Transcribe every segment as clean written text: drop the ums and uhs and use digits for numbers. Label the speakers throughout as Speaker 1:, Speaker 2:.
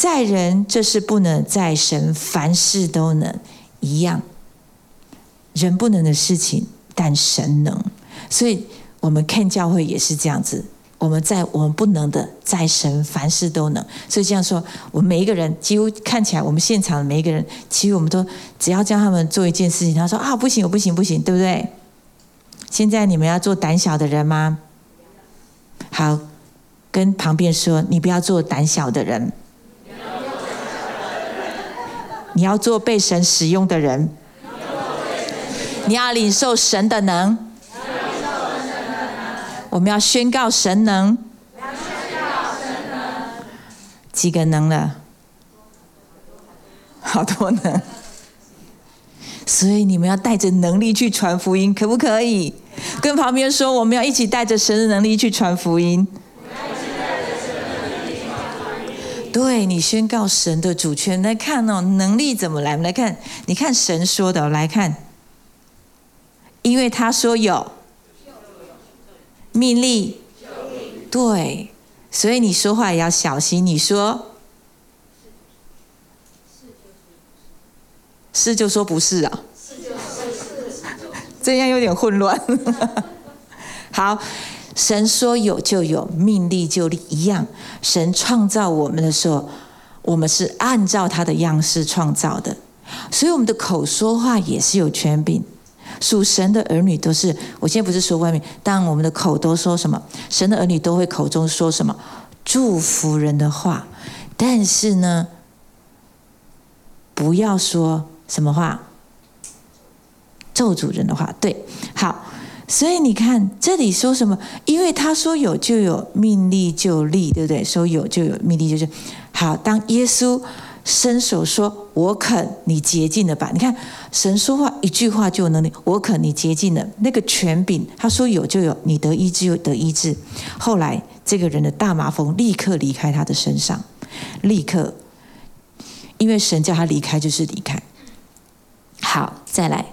Speaker 1: 在人这是不能，在神凡事都能一样。人不能的事情，但神能。所以我们看教会也是这样子，我们不能的，在神凡事都能。所以这样说，我们每一个人几乎看起来，我们现场的每一个人，其实我们都只要叫他们做一件事情，他说啊不行，我不行不行，对不对？现在你们要做胆小的人吗？好，跟旁边说，你不要做胆小的人，你要做被神使用的人，你要领受神的能，我们要宣告神能。几个能了？好多能。所以你们要带着能力去传福音，可不可以？跟旁边说，我们要一起带着神的能力去传福音。对，你宣告神的主权。来看哦，能力怎么来？我们来看，你看神说的，来看，因为他说有命令，对，所以你说话也要小心。你说是就说不是啊，这样有点混乱。好，神说有就有，命立就立一样。神创造我们的时候，我们是按照他的样式创造的，所以我们的口说话也是有权柄。属神的儿女都是，我现在不是说外面，当我们的口都说什么，神的儿女都会口中说什么祝福人的话，但是呢，不要说什么话？咒诅人的话。对，好，所以你看这里说什么？因为他说有就有，命立就立，对不对？说有就有，命立就立。好，当耶稣伸手说我肯，你洁净了吧。你看神说话一句话就有能力，我肯，你洁净了，那个权柄，他说有就有，你得医治就得医治。后来这个人的大麻风立刻离开他的身上，立刻，因为神叫他离开就是离开。好，再来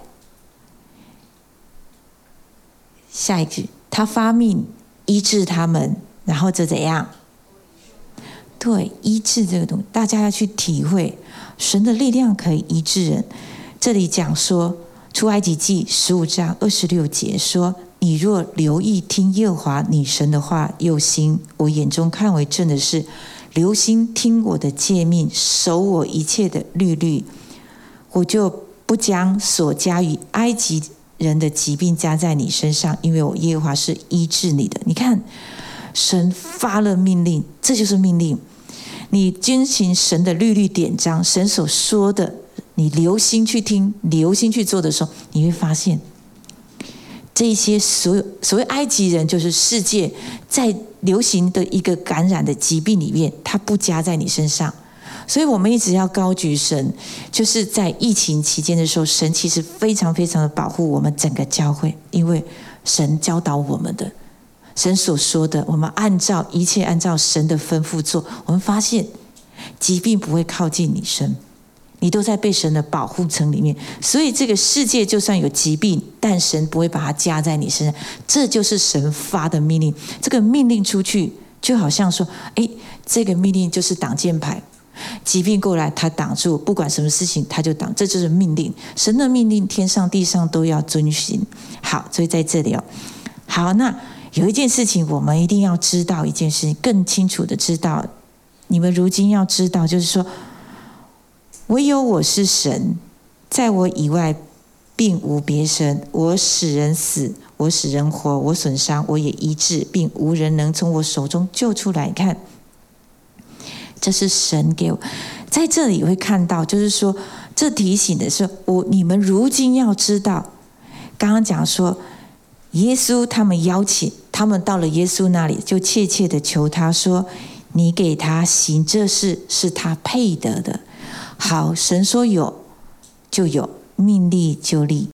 Speaker 1: 下一句，他发命医治他们，然后这怎样？对，医治这个东西，大家要去体会神的力量可以医治人。这里讲说，出埃及记15章26节说，你若留意听耶和华你神的话，又行我眼中看为正的事，留心听我的诫命，守我一切的律例，我就不将所加于埃及人的疾病加在你身上，因为我耶和华是医治你的。你看神发了命令，这就是命令。你遵行神的律例典章，神所说的，你留心去听，留心去做的时候，你会发现这些所谓埃及人，就是世界在流行的一个感染的疾病里面，它不加在你身上。所以我们一直要高举神，就是在疫情期间的时候，神其实非常非常的保护我们整个教会，因为神教导我们的，神所说的，我们一切按照神的吩咐做，我们发现疾病不会靠近你身，你都在被神的保护层里面。所以这个世界就算有疾病，但神不会把它加在你身上，这就是神发的命令。这个命令出去，就好像说，这个命令就是挡箭牌，疾病过来他挡住，不管什么事情他就挡，这就是命令。神的命令天上地上都要遵循。好，所以在这里好，那有一件事情我们一定要知道，一件事情更清楚的知道，你们如今要知道，就是说唯有我是神，在我以外并无别神。我使人死，我使人活，我损伤，我也医治，并无人能从我手中救出来。看，这是神给我。在这里会看到，就是说这提醒的是你们如今要知道，刚刚讲说耶稣他们邀请他们到了耶稣那里，就切切的求他说，你给他行这事是他配得的。好，神说有就有，命立就立，